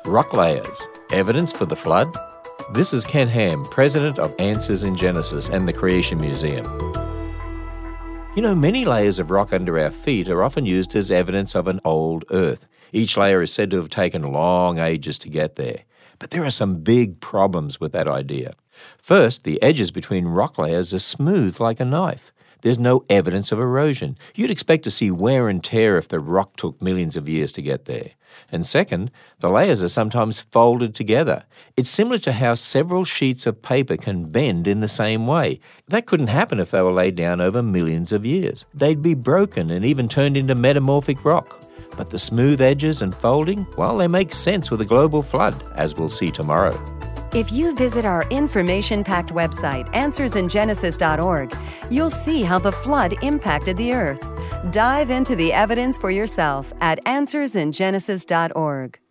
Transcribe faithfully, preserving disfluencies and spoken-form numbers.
Rock layers, evidence for the flood? This is Ken Ham, president of Answers in Genesis and the Creation Museum. You know, many layers of rock under our feet are often used as evidence of an old Earth. Each layer is said to have taken long ages to get there. But there are some big problems with that idea. First, the edges between rock layers are smooth like a knife. There's no evidence of erosion. You'd expect to see wear and tear if the rock took millions of years to get there. And second, the layers are sometimes folded together. It's similar to how several sheets of paper can bend in the same way. That couldn't happen if they were laid down over millions of years. They'd be broken and even turned into metamorphic rock. But the smooth edges and folding, well, they make sense with a global flood, as we'll see tomorrow. If you visit our information-packed website, answers in genesis dot org, you'll see how the flood impacted the Earth. Dive into the evidence for yourself at answers in genesis dot org.